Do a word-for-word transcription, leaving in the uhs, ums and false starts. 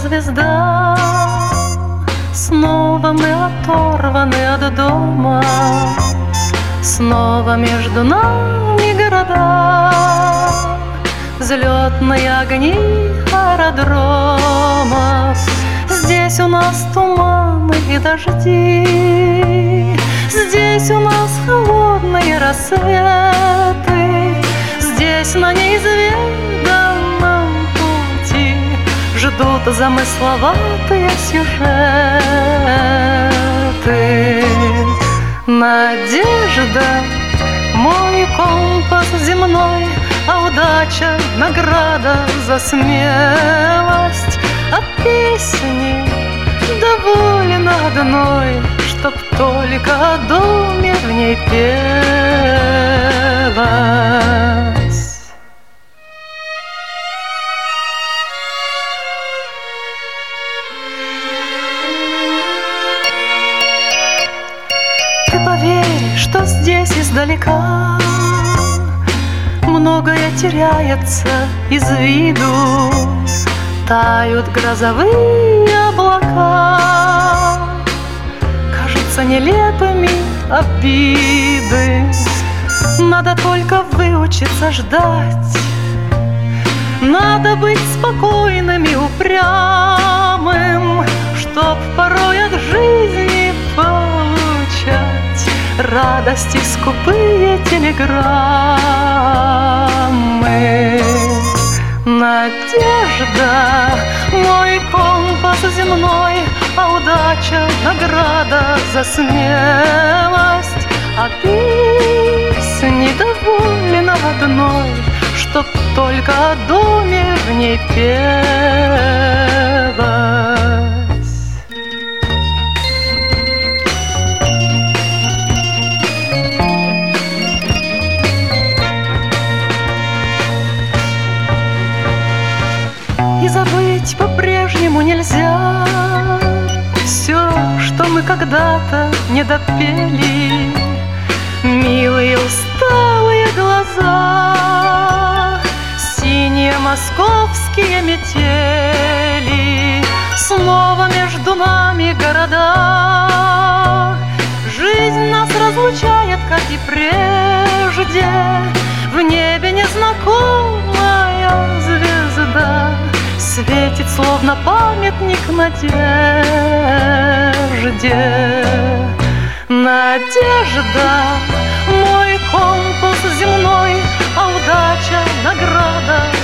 звезда. Снова мы оторваны от дома, снова между нами города, взлетные огни аэродромов. Здесь у нас туманы и дожди, здесь у нас холодные рассветы, здесь на неизведанном пути ждут замысловатые сюжеты. Надежда — мой компас земной, а удача — награда за смелость. А песни довольно одной, чтоб только о доме в ней пелось. Ты поверь, что здесь издалека многое теряется из виду, тают грозовые облака, кажутся нелепыми обиды. Надо только выучиться ждать, надо быть спокойным и упрямым, чтоб порой от жизни получать радости скупые телеграммы. Надежда — мой компас земной, а удача — награда за смелость. А песни довольно одной, чтоб только о доме в ней пелось. И забыть по-прежнему нельзя все, что мы когда-то не допели. Милые усталые глаза, синие московские метели, снова между нами города. Жизнь нас разлучает, как и прежде, в небе незнакомая звезда светит, словно памятник надежде. Надежда — мой компас земной, а удача — награда